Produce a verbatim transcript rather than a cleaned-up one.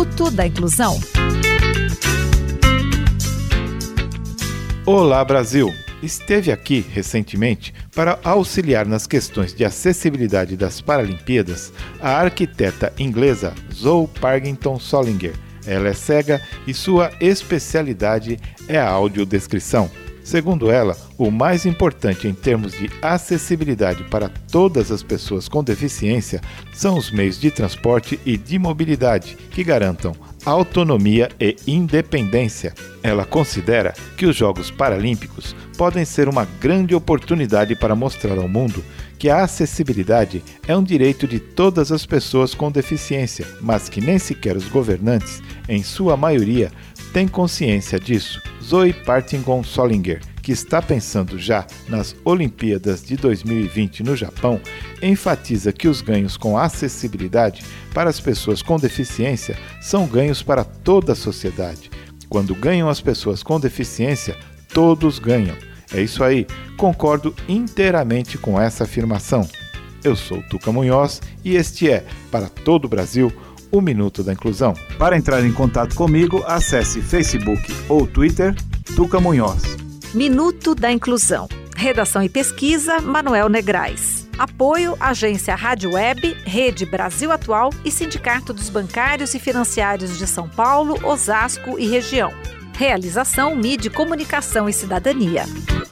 Minuto da Inclusão. Olá, Brasil! Esteve aqui recentemente para auxiliar nas questões de acessibilidade das Paralimpíadas a arquiteta inglesa Zoe Partington Solinger. Ela é cega e sua especialidade é a audiodescrição. Segundo ela, o mais importante em termos de acessibilidade para todas as pessoas com deficiência são os meios de transporte e de mobilidade que garantam autonomia e independência. Ela considera que os Jogos Paralímpicos podem ser uma grande oportunidade para mostrar ao mundo que a acessibilidade é um direito de todas as pessoas com deficiência, mas que nem sequer os governantes, em sua maioria, têm consciência disso. Zoe Partington Solinger, que está pensando já nas Olimpíadas de dois mil e vinte no Japão, enfatiza que os ganhos com acessibilidade para as pessoas com deficiência são ganhos para toda a sociedade. Quando ganham as pessoas com deficiência, todos ganham. É isso aí, concordo inteiramente com essa afirmação. Eu sou Tuca Munhoz e este é, para todo o Brasil, o Minuto da Inclusão. Para entrar em contato comigo, acesse Facebook ou Twitter, Tuca Munhoz. Minuto da Inclusão. Redação e pesquisa, Manuel Negrais. Apoio, Agência Rádio Web, Rede Brasil Atual e Sindicato dos Bancários e Financiários de São Paulo, Osasco e região. Realização, Mídia, Comunicação e Cidadania.